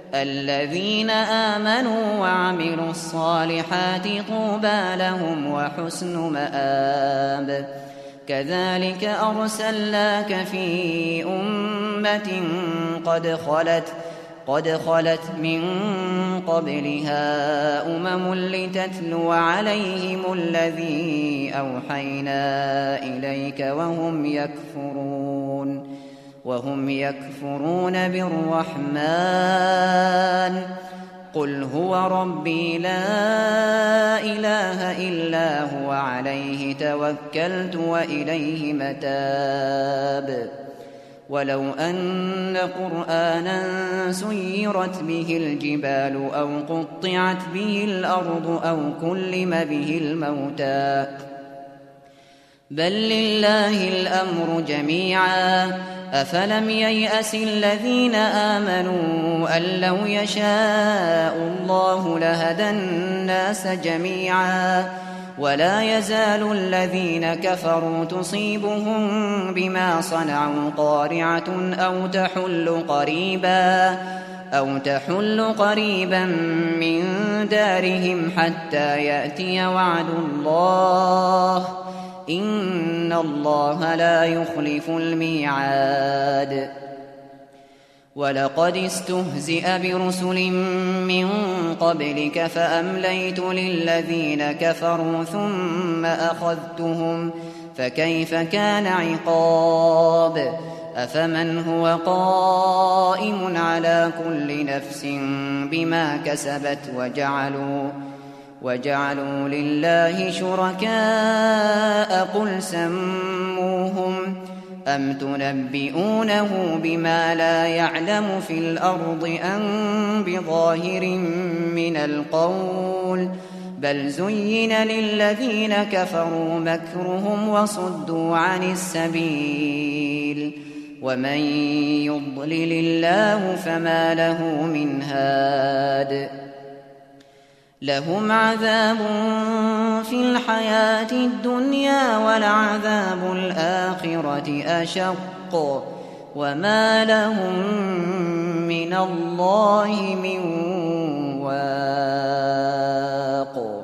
الذين آمنوا وعملوا الصالحات طوبى لهم وحسن مآب. كذلك أرسلناك في أمة قد خلت من قبلها لتتلو عليهم الذي أوحينا إليك وهم يكفرون بالرحمن. قل هو ربي لا إله إلا هو عليه توكلت وإليه متاب. ولو أن قرآنا سيرت به الجبال أو قطعت به الأرض أو كلم به الموتى بل لله الأمر جميعا. أفلم ييأس الذين آمنوا أن لو يشاء الله لهدى الناس جميعا. ولا يزال الذين كفروا تصيبهم بما صنعوا قارعة أو تحل قريبا من دارهم حتى يأتي وعد الله إن الله لا يخلف الميعاد. ولقد استهزئ برسل من قبلك فأمليت للذين كفروا ثم أخذتهم فكيف كان عقاب. أفمن هو قائم على كل نفس بما كسبت وجعلوا لله شركاء قل سموهم أم تنبئونه بما لا يعلم في الأرض أم بظاهر من القول بل زين للذين كفروا مكرهم وصدوا عن السبيل ومن يضلل الله فما له من هاد. لهم عذاب في الحياة الدنيا ولعذاب الآخرة أشق وما لهم من الله من واق.